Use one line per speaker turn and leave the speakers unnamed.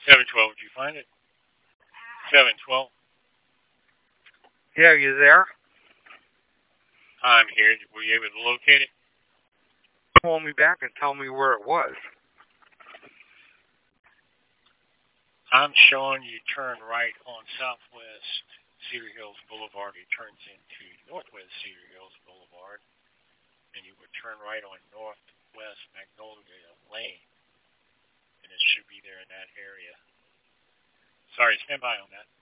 712, did you find it? 712.
Yeah, are you there?
I'm here. Were you able to locate it?
Call me back and tell me where it was.
I'm showing you turn right on Southwest Cedar Hills Boulevard. It turns into Northwest Cedar Hills Boulevard. And you would turn right on Northwest Magnolia Lane. And it should be there in that area. Sorry, stand by on that.